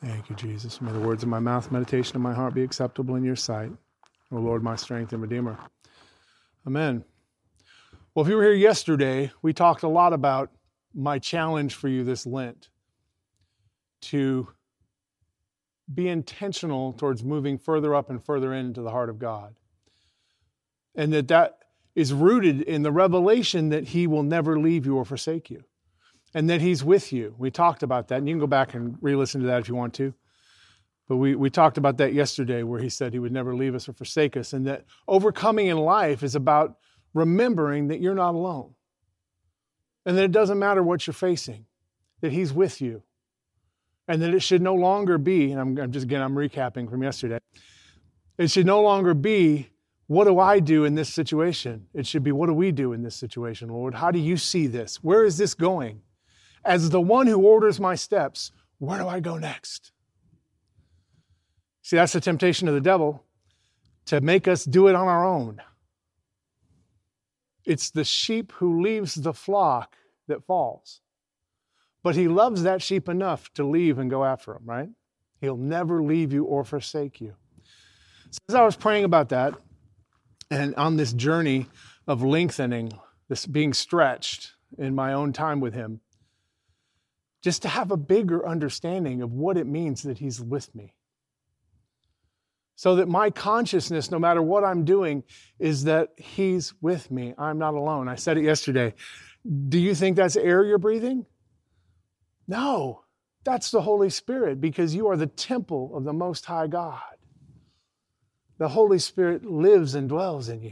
Thank you, Jesus. May the words of my mouth, meditation of my heart be acceptable in your sight. O Lord, my strength and Redeemer. Amen. Well, if you were here yesterday, we talked a lot about my challenge for you this Lent to be intentional towards moving further up and further into the heart of God. And that is rooted in the revelation that He will never leave you or forsake you. And that He's with you. We talked about that, and you can go back and re-listen to that if you want to. But we talked about that yesterday, where He said He would never leave us or forsake us, and that overcoming in life is about remembering that you're not alone. And that it doesn't matter what you're facing, that He's with you. And that it should no longer be, and I'm recapping from yesterday, it should no longer be, what do I do in this situation? It should be, what do we do in this situation, Lord? How do you see this? Where is this going? As the one who orders my steps, where do I go next? See, that's the temptation of the devil, to make us do it on our own. It's the sheep who leaves the flock that falls. But he loves that sheep enough to leave and go after him, right? He'll never leave you or forsake you. So as I was praying about that, and on this journey of lengthening, this being stretched in my own time with Him, just to have a bigger understanding of what it means that He's with me. So that my consciousness, no matter what I'm doing, is that He's with me. I'm not alone. I said it yesterday. Do you think that's air you're breathing? No, that's the Holy Spirit, because you are the temple of the Most High God. The Holy Spirit lives and dwells in you.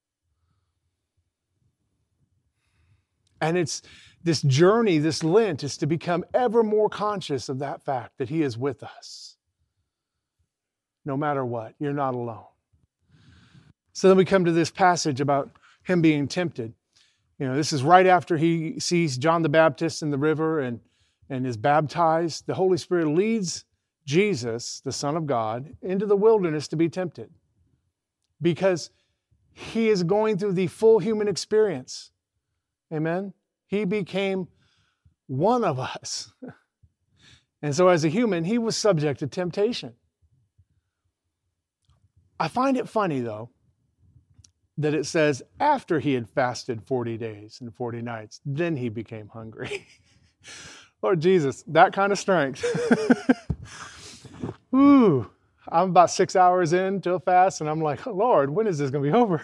And it's this journey, this Lent, is to become ever more conscious of that fact that He is with us. No matter what, you're not alone. So then we come to this passage about Him being tempted. You know, this is right after He sees John the Baptist in the river and is baptized. The Holy Spirit leads Jesus, the Son of God, into the wilderness to be tempted, because He is going through the full human experience. Amen? He became one of us. And so as a human, He was subject to temptation. I find it funny, though, that it says after He had fasted 40 days and 40 nights, then He became hungry. Lord Jesus, that kind of strength. Ooh, I'm about 6 hours into a fast, and I'm like, oh, Lord, when is this going to be over?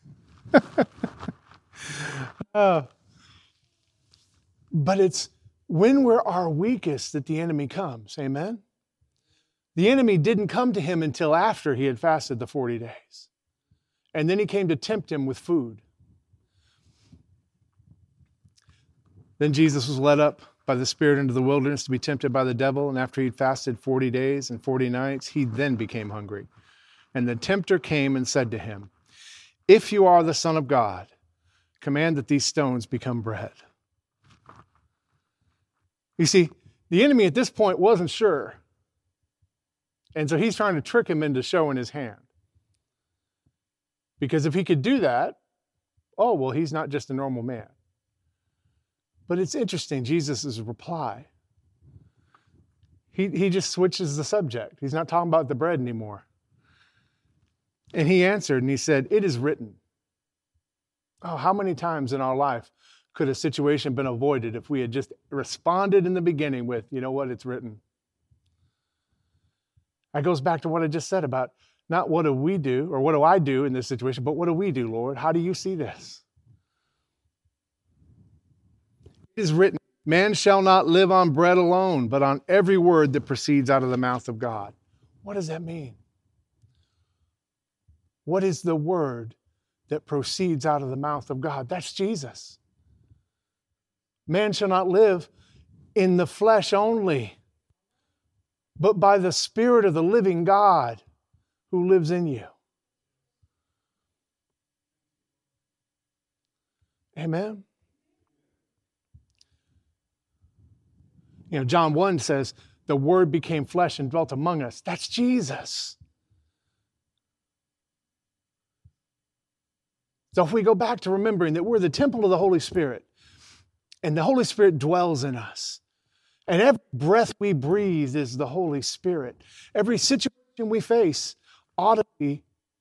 But it's when we're our weakest that the enemy comes. Amen? The enemy didn't come to Him until after He had fasted the 40 days. And then he came to tempt Him with food. Then Jesus was led up by the Spirit into the wilderness to be tempted by the devil. And after he'd fasted 40 days and 40 nights, he then became hungry. And the tempter came and said to Him, if you are the Son of God, command that these stones become bread. You see, the enemy at this point wasn't sure. And so he's trying to trick Him into showing His hand. Because if he could do that, oh, well, he's not just a normal man. But it's interesting, Jesus' reply. He just switches the subject. He's not talking about the bread anymore. And He answered and He said, it is written. Oh, how many times in our life could a situation been avoided if we had just responded in the beginning with, you know what, it's written. That goes back to what I just said about not what do we do or what do I do in this situation, but what do we do, Lord? How do you see this? It is written, man shall not live on bread alone, but on every word that proceeds out of the mouth of God. What does that mean? What is the word that proceeds out of the mouth of God? That's Jesus. Man shall not live in the flesh only, but by the Spirit of the living God who lives in you. Amen? You know, John 1 says, the Word became flesh and dwelt among us. That's Jesus. So if we go back to remembering that we're the temple of the Holy Spirit, and the Holy Spirit dwells in us, And every breath we breathe is the Holy Spirit. Every situation we face ought to be,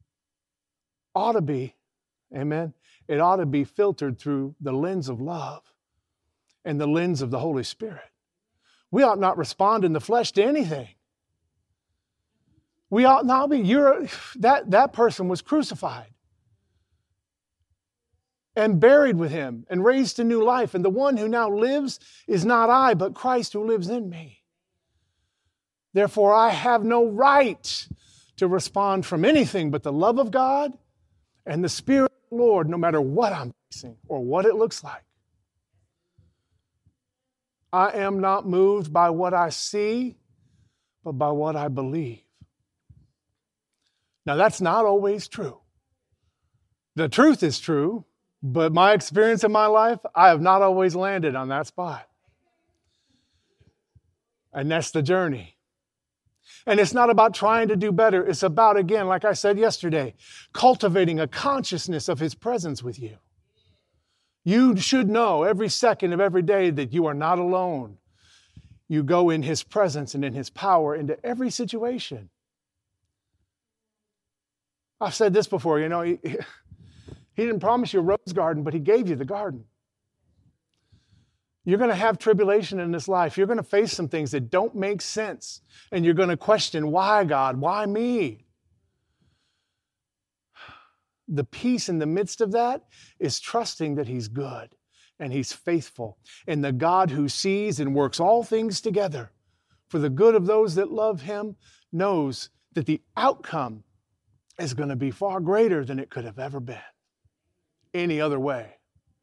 amen, it ought to be filtered through the lens of love and the lens of the Holy Spirit. We ought not respond in the flesh to anything. We ought not be, that person was crucified and buried with him and raised to new life. And the one who now lives is not I, but Christ who lives in me. Therefore, I have no right to respond from anything but the love of God and the Spirit of the Lord, no matter what I'm facing or what it looks like. I am not moved by what I see, but by what I believe. Now, that's not always true. The truth is true, but my experience in my life, I have not always landed on that spot. And that's the journey. And it's not about trying to do better. It's about, again, like I said yesterday, cultivating a consciousness of His presence with you. You should know every second of every day that you are not alone. You go in His presence and in His power into every situation. I've said this before, He didn't promise you a rose garden, but He gave you the garden. You're going to have tribulation in this life. You're going to face some things that don't make sense. And you're going to question, why God? Why me? The peace in the midst of that is trusting that He's good and He's faithful. And the God who sees and works all things together for the good of those that love Him knows that the outcome is going to be far greater than it could have ever been any other way.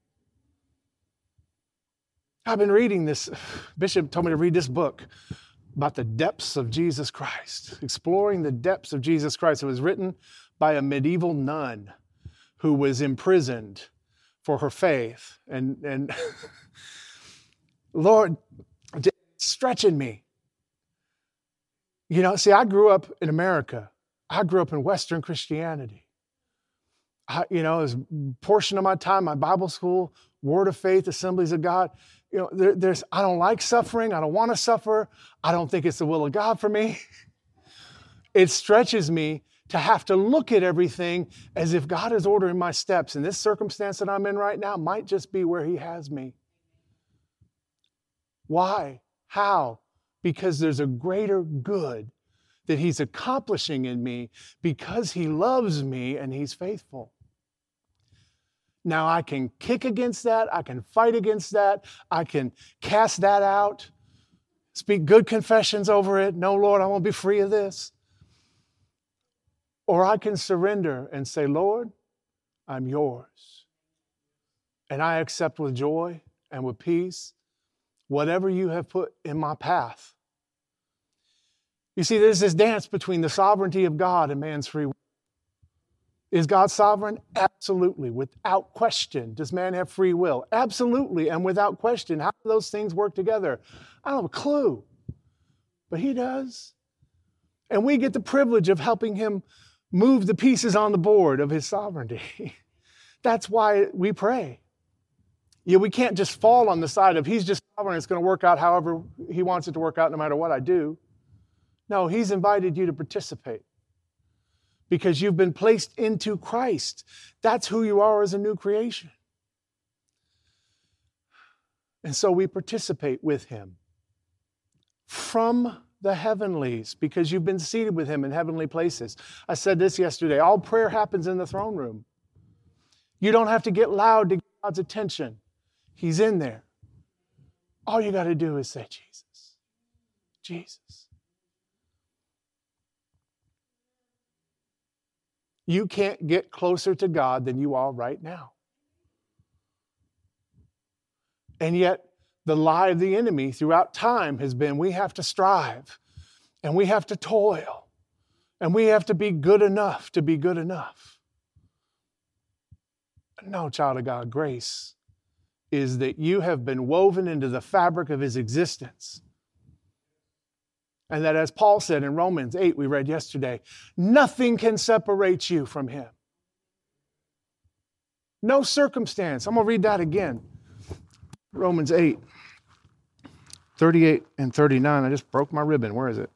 I've been reading this. Bishop told me to read this book about the depths of Jesus Christ, exploring the depths of Jesus Christ. It was written by a medieval nun who was imprisoned for her faith. And Lord, it's stretching me. See, I grew up in America. I grew up in Western Christianity. It was a portion of my time, my Bible school, Word of Faith, Assemblies of God. I don't like suffering. I don't want to suffer. I don't think it's the will of God for me. It stretches me to have to look at everything as if God is ordering my steps. And this circumstance that I'm in right now might just be where He has me. Why? How? Because there's a greater good that He's accomplishing in me because He loves me and He's faithful. Now I can kick against that. I can fight against that. I can cast that out. Speak good confessions over it. No, Lord, I won't be free of this. Or I can surrender and say, Lord, I'm yours. And I accept with joy and with peace whatever you have put in my path. You see, there's this dance between the sovereignty of God and man's free will. Is God sovereign? Absolutely, without question. Does man have free will? Absolutely, and without question. How do those things work together? I don't have a clue, but He does. And we get the privilege of helping Him move the pieces on the board of His sovereignty. That's why we pray. We can't just fall on the side of He's just sovereign, it's going to work out however He wants it to work out no matter what I do. No, He's invited you to participate. Because you've been placed into Christ. That's who you are as a new creation. And so we participate with Him from the heavenlies because you've been seated with Him in heavenly places. I said this yesterday. All prayer happens in the throne room. You don't have to get loud to get God's attention. He's in there. All you got to do is say, Jesus, Jesus. You can't get closer to God than you are right now. And yet, the lie of the enemy throughout time has been we have to strive, and we have to toil, and we have to be good enough to be good enough. No, child of God, grace is that you have been woven into the fabric of His existence. And that, as Paul said in Romans 8, we read yesterday, nothing can separate you from Him. No circumstance. I'm going to read that again. Romans 8. 38 and 39. I just broke my ribbon. Where is it?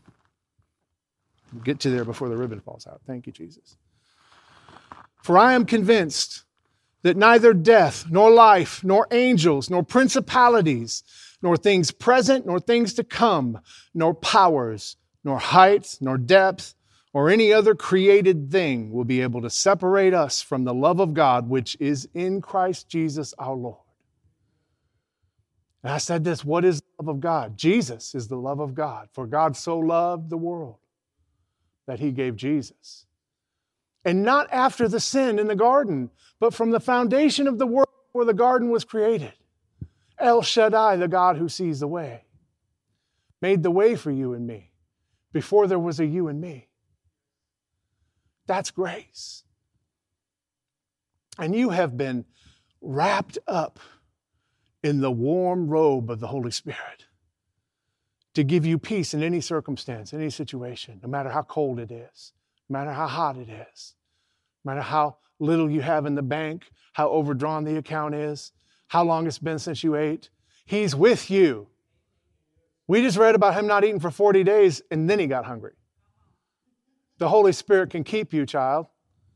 Get to there before the ribbon falls out. Thank you, Jesus. For I am convinced that neither death, nor life, nor angels, nor principalities, nor things present, nor things to come, nor powers, nor height, nor depth, or any other created thing will be able to separate us from the love of God, which is in Christ Jesus our Lord. And I said this, what is the love of God? Jesus is the love of God. For God so loved the world that he gave Jesus. And not after the sin in the garden, but from the foundation of the world where the garden was created. El Shaddai, the God who sees the way, made the way for you and me before there was a you and me. That's grace. And you have been wrapped up in the warm robe of the Holy Spirit to give you peace in any circumstance, any situation, no matter how cold it is, no matter how hot it is, no matter how little you have in the bank, how overdrawn the account is, how long it's been since you ate. He's with you. We just read about him not eating for 40 days and then he got hungry. The Holy Spirit can keep you, child.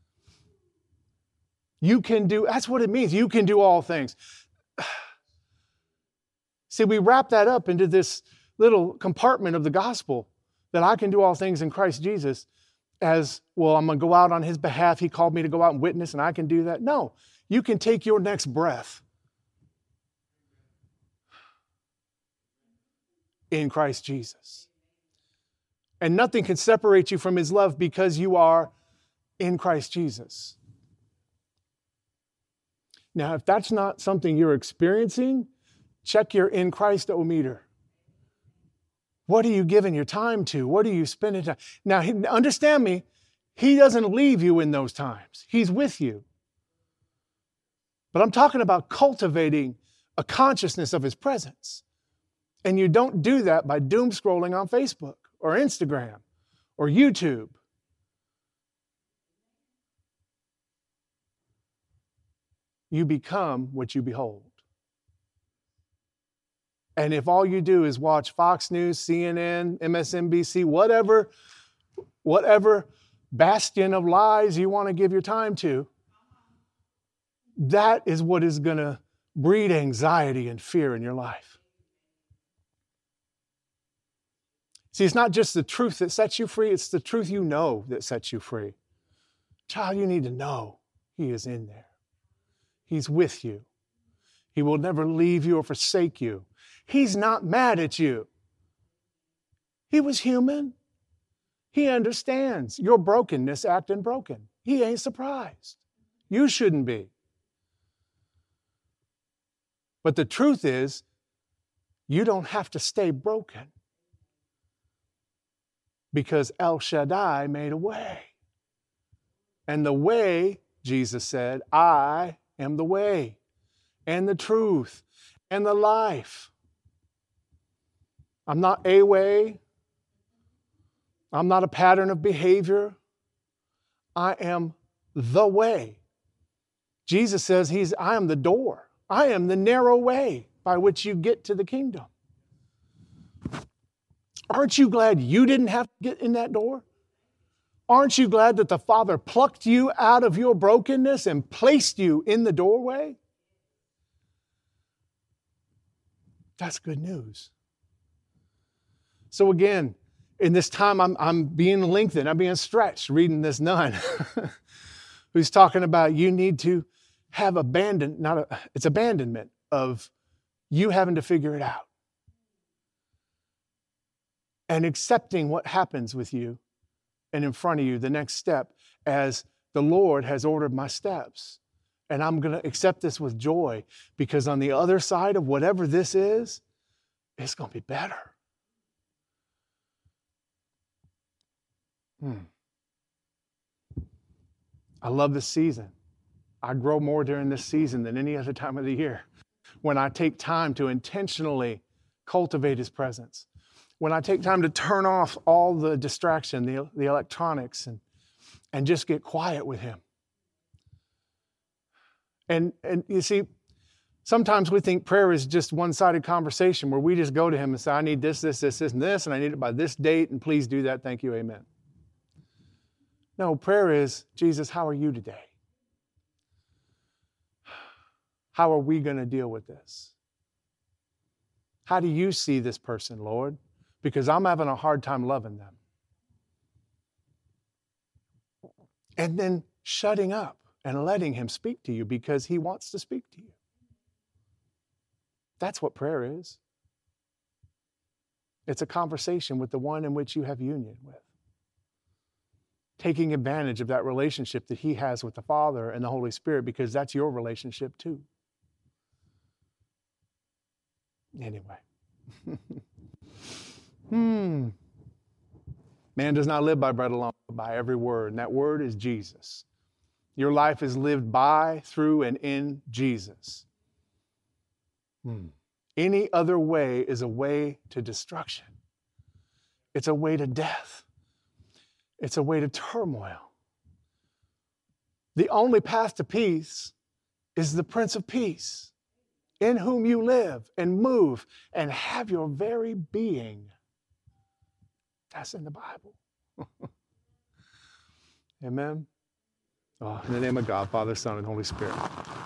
You can do, that's what it means. You can do all things. See, we wrap that up into this little compartment of the gospel that I can do all things in Christ Jesus as, well, I'm going to go out on his behalf. He called me to go out and witness and I can do that. No, you can take your next breath in Christ Jesus. And nothing can separate you from his love because you are in Christ Jesus. Now, if that's not something you're experiencing, check your in Christ-o-meter. What are you giving your time to? What are you spending time? Now, understand me, he doesn't leave you in those times. He's with you. But I'm talking about cultivating a consciousness of his presence. And you don't do that by doom scrolling on Facebook or Instagram or YouTube. You become what you behold. And if all you do is watch Fox News, CNN, MSNBC, whatever bastion of lies you want to give your time to, that is what is going to breed anxiety and fear in your life. See, it's not just the truth that sets you free, it's the truth you know that sets you free. Child, you need to know he is in there. He's with you. He will never leave you or forsake you. He's not mad at you. He was human. He understands your brokenness acting broken. He ain't surprised. You shouldn't be. But the truth is, you don't have to stay broken. Because El Shaddai made a way. And the way, Jesus said, I am the way and the truth and the life. I'm not a way. I'm not a pattern of behavior. I am the way. Jesus says I am the door. I am the narrow way by which you get to the kingdom. Aren't you glad you didn't have to get in that door? Aren't you glad that the Father plucked you out of your brokenness and placed you in the doorway? That's good news. So again, in this time, I'm being lengthened, I'm being stretched reading this nun who's talking about you need to have it's abandonment of you having to figure it out. And accepting what happens with you and in front of you, the next step, as the Lord has ordered my steps. And I'm going to accept this with joy because on the other side of whatever this is, it's going to be better. I love this season. I grow more during this season than any other time of the year when I take time to intentionally cultivate his presence. When I take time to turn off all the distraction, the electronics, and just get quiet with him. And you see, Sometimes we think prayer is just one-sided conversation where we just go to him and say, I need this, this, this, this, and this, and I need it by this date, and please do that. Thank you, amen. No, prayer is, Jesus, how are you today? How are we going to deal with this? How do you see this person, Lord? Because I'm having a hard time loving them. And then shutting up and letting him speak to you because he wants to speak to you. That's what prayer is. It's a conversation with the one in which you have union with. Taking advantage of that relationship that he has with the Father and the Holy Spirit, because that's your relationship too. Anyway. Man does not live by bread alone, but by every word. And that word is Jesus. Your life is lived by, through, and in Jesus. Any other way is a way to destruction. It's a way to death. It's a way to turmoil. The only path to peace is the Prince of Peace, in whom you live and move and have your very being. That's in the Bible. Amen. Oh, in the name of God, Father, Son, and Holy Spirit.